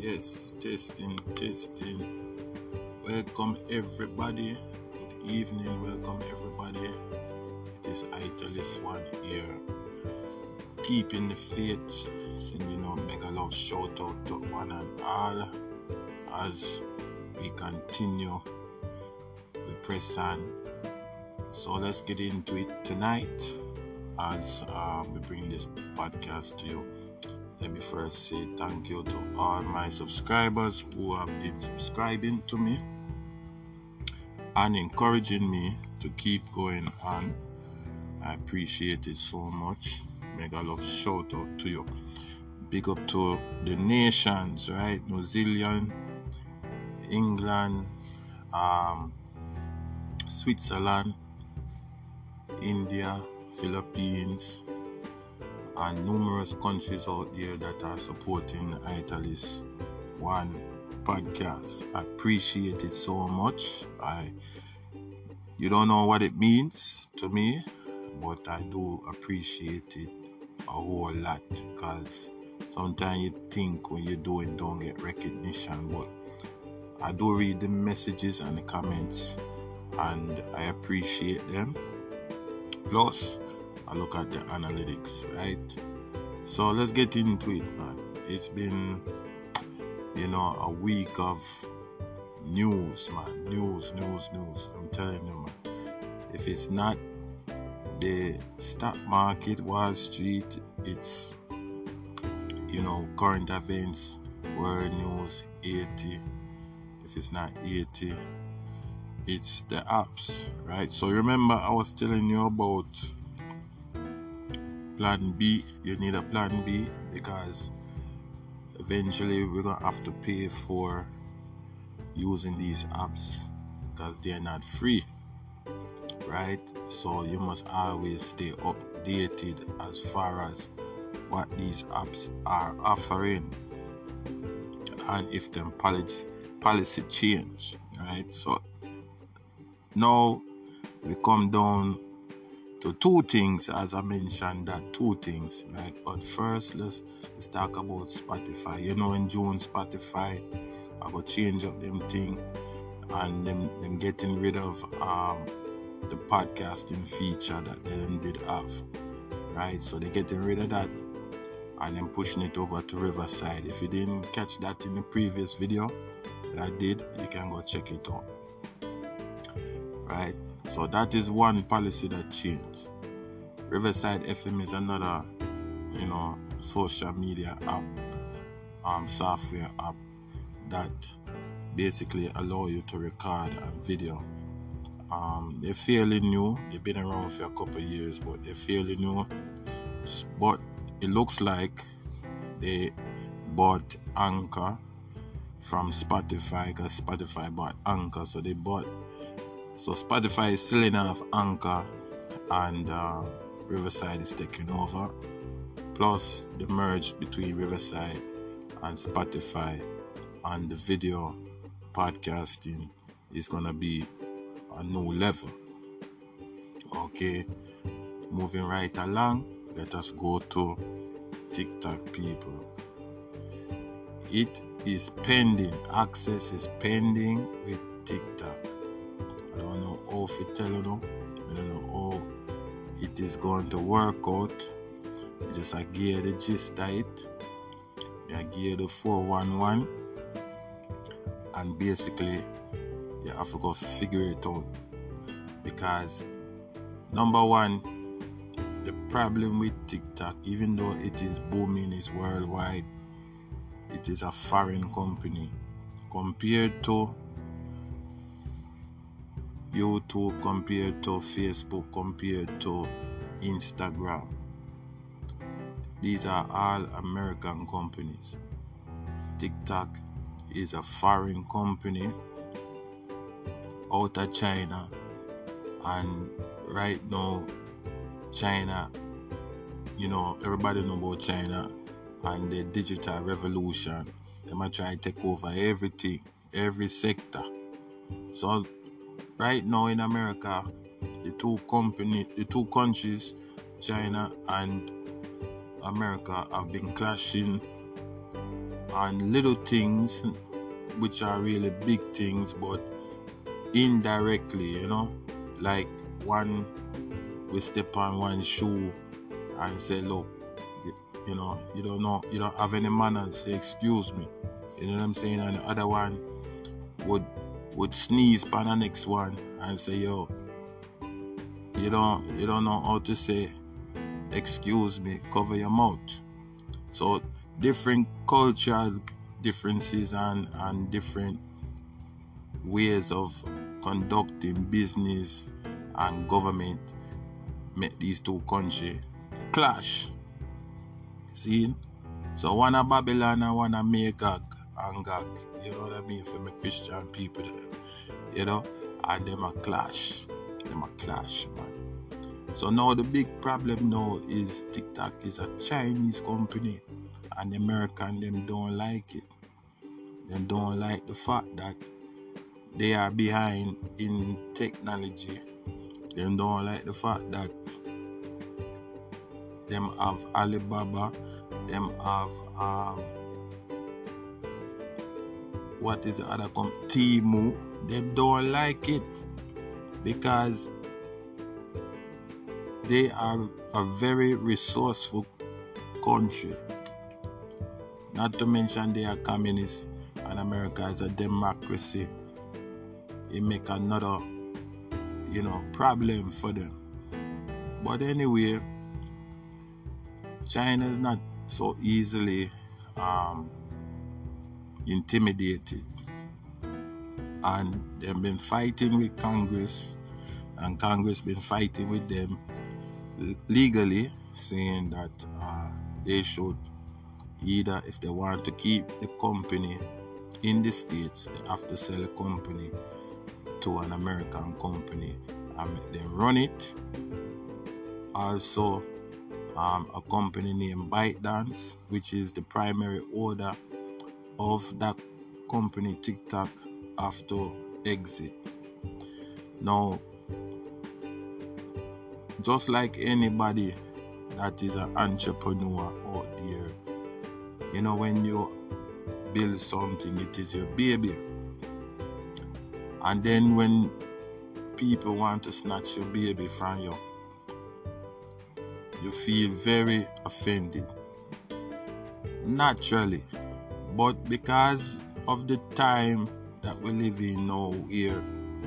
Yes, testing. Welcome everybody. Good evening, welcome everybody. It is Italis One here. Keeping the faith, sending out mega love shout out to one and all as we continue the press on. So let's get into it tonight as we bring this podcast to you. Let me first say thank you to all my subscribers who have been subscribing to me and encouraging me to keep going on. I appreciate it so much. Mega love shout out to you. Big up to the nations, right? New Zealand, England, Switzerland, India, Philippines, and numerous countries out there that are supporting Italis One podcast. I appreciate it so much. You don't know what it means to me, but I do appreciate it a whole lot because sometimes you think when you do it don't get recognition, but I do read the messages and the comments and I appreciate them. Plus, I look at the analytics, right? So let's get into it, man. It's been, a week of news, man. News. I'm telling you, man. If it's not the stock market, Wall Street, it's, current events, world news, 80. If it's not 80, it's the apps, right? So remember, I was telling you about Plan B. You need a Plan B because eventually we're going to have to pay for using these apps because they're not free, right? So you must always stay updated as far as what these apps are offering and if them policy change, right? So now we come down to two things, as I mentioned, that two things, right? But first, let's talk about Spotify. In June, Spotify I go change up them thing and them getting rid of the podcasting feature that them did have, right? So they're getting rid of that and then pushing it over to Riverside. If you didn't catch that in the previous video that I did, you can go check it out, right? So that is one policy that changed. Riverside FM is another, social media app, software app that basically allow you to record and video. They're fairly new. They've been around for a couple of years, but they're fairly new. But it looks like they bought Anchor from Spotify because Spotify bought Anchor, So Spotify is selling off Anchor and Riverside is taking over. Plus the merge between Riverside and Spotify and the video podcasting is going to be a new level. Okay, moving right along, let us go to TikTok, people. It is pending. Access is pending with TikTok. I don't know how to tell you now. I don't know how it is going to work out. I gear the gist of it. I gear the 411. And basically, you have to go figure it out. Because, number one, the problem with TikTok, even though it is booming, is worldwide, it is a foreign company. Compared to YouTube, compared to Facebook, compared to Instagram. These are all American companies. TikTok is a foreign company out of China, and right now China, everybody know about China and the digital revolution. They might try to take over everything, every sector. So right now in America, the two countries, China and America, have been clashing on little things which are really big things, but indirectly, like one we step on one shoe and say, look, you don't know, you don't have any manners, say excuse me, you know what I'm saying? And the other one would sneeze on the next one and say, yo, you don't know how to say excuse me, cover your mouth. So different cultural differences and different ways of conducting business and government make these two countries clash. See? So one a Babylon and one a Magog and Gog. You know what I mean? For my Christian people there. And them a clash. Man. So now the big problem now is TikTok is a Chinese company and the American them don't like it. They don't like the fact that they are behind in technology. They don't like the fact that them have Alibaba, them have what is the other company? Temu. They don't like it because they are a very resourceful country. Not to mention they are communist and America is a democracy. It make another, problem for them. But anyway, China is not so easily intimidated. And they've been fighting with Congress, and Congress been fighting with them legally, saying that they should either, if they want to keep the company in the States, they have to sell the company to an American company and make them run it. Also, a company named ByteDance, which is the primary owner of that company, TikTok, have to exit. Now, just like anybody that is an entrepreneur out there, when you build something, it is your baby. And then when people want to snatch your baby from you, you feel very offended. Naturally. But because of the time that we live in now here,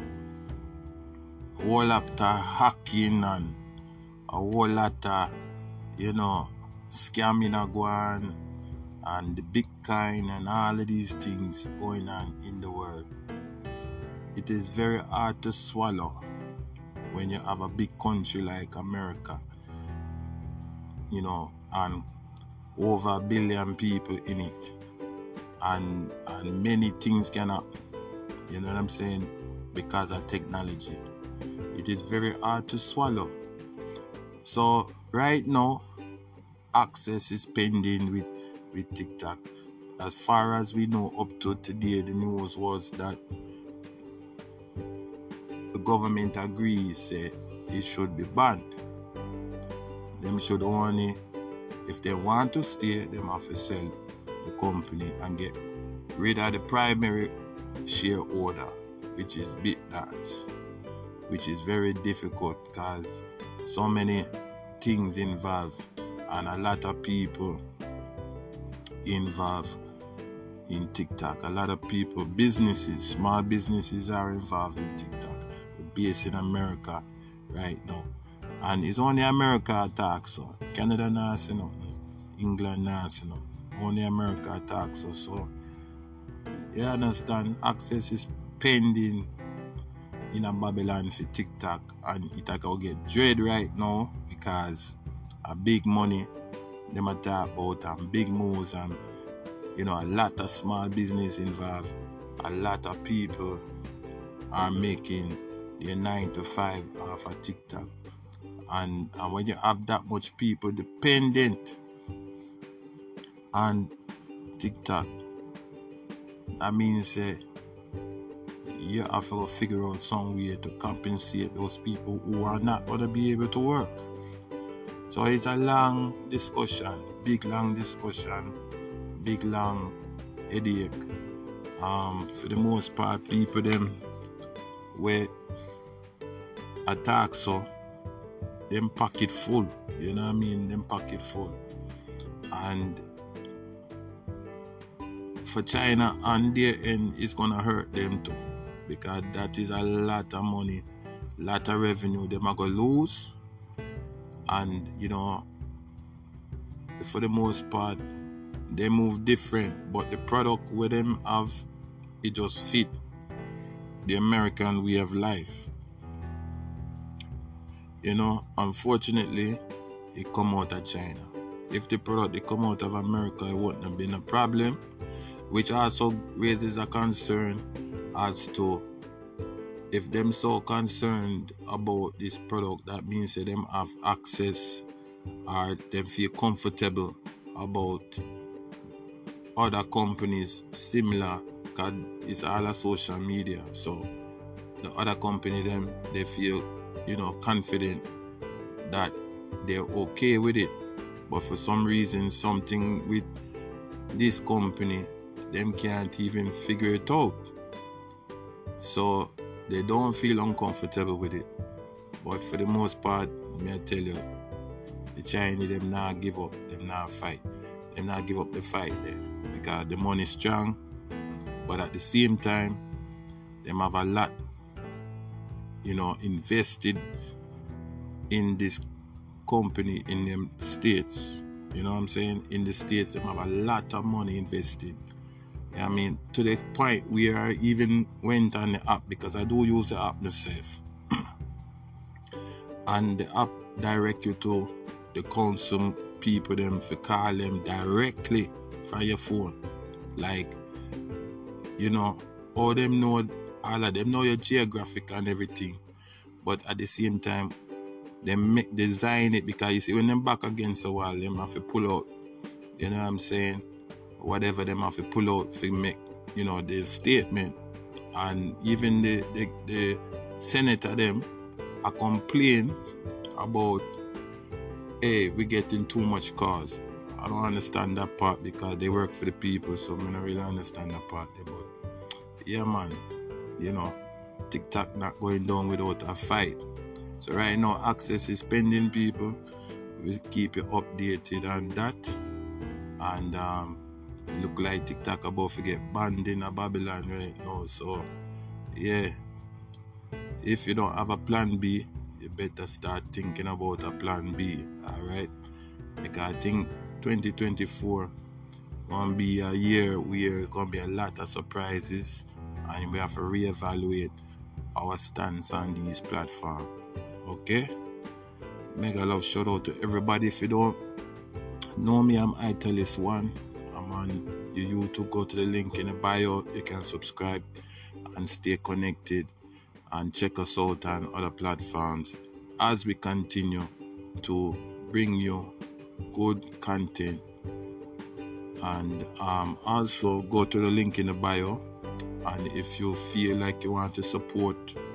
a whole lot of hacking and a whole lot of, scamming going on, and the Bitcoin and all of these things going on in the world. It is very hard to swallow when you have a big country like America, and over 1 billion people in it. And many things can happen, you know what I'm saying, because of technology. It is very hard to swallow. So right now, access is pending with TikTok. As far as we know, up to today, the news was that the government agrees, say it should be banned. Them should only, if they want to stay, them have to sell the company and get rid of the primary shareholder, which is ByteDance, which is very difficult because so many things involved and a lot of people involved in TikTok. A lot of people, businesses, small businesses are involved in TikTok. We're based in America right now. And it's only America attack, so Canada not say nothing, England not say nothing. Only America attacks us. So you understand, access is pending in a Babylon for TikTok, and it will get dread right now because a big money them talk about and big moves and a lot of small business involved. A lot of people are making their 9 to 5 off of TikTok. And when you have that much people dependent on TikTok, that means you have to figure out some way to compensate those people who are not going to be able to work. So it's a long discussion, big long headache. For the most part, people them where attack so them pocket full. You know what I mean? Them pocket full. And for China on their end, it's gonna hurt them too, because that is a lot of money, lot of revenue them are gonna lose. And you know, for the most part, they move different, but the product with them have, it just fit the American way of life. You know, unfortunately, it come out of China. If the product they come out of America, it wouldn't have been a problem, which also raises a concern as to if them so concerned about this product, that means that them have access or them feel comfortable about other companies similar, because it's all a social media. So the other company them, they feel, you know, confident that they're okay with it. But for some reason, something with this company, them can't even figure it out. So they don't feel uncomfortable with it. But for the most part, may I tell you, the Chinese, them not give up, them not fight. Them not give up the fight there, because the money is strong, but at the same time, them have a lot, you know, invested in this company in them states. You know what I'm saying? In the states, them have a lot of money invested. I mean, to the point where I even went on the app, because I do use the app myself. And the app direct you to the council people them, to call them directly from your phone. Like, you know, all of them know your geographic and everything. But at the same time, they design it, because you see, when them back against the wall, them have to pull out, you know what I'm saying, whatever them have to pull out to make, you know, the statement. And even the senator them are complain about, hey, we're getting too much cars. I don't understand that part, because they work for the people, so I don't really understand that part there. But yeah, man, you know, TikTok not going down without a fight. So right now, Access is pending, people. We'll keep you updated on that. And it look like TikTok about to get banned in Babylon right now. So yeah, if you don't have a plan B, you better start thinking about a plan B. Alright? Because I think 2024 gonna be a year where it's gonna be a lot of surprises, and we have to reevaluate our stance on these platforms. Okay? Mega love shout out to everybody. If you don't know me, I'm Italis1. I'm on your YouTube. Go to the link in the bio. You can subscribe and stay connected, and check us out on other platforms as we continue to bring you good content. And also go to the link in the bio, and if you feel like you want to support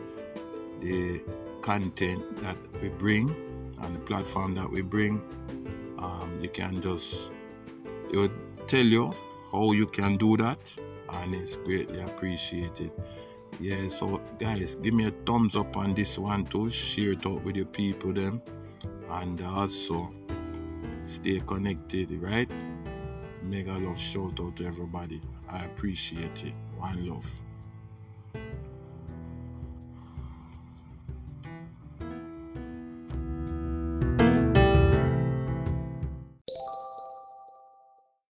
the content that we bring and the platform that we bring, you can just, it will tell you how you can do that, and it's greatly appreciated. Yeah, so guys, give me a thumbs up on this one too, share it out with your people them, and also stay connected, right? Mega love shout out to everybody. I appreciate it. One love.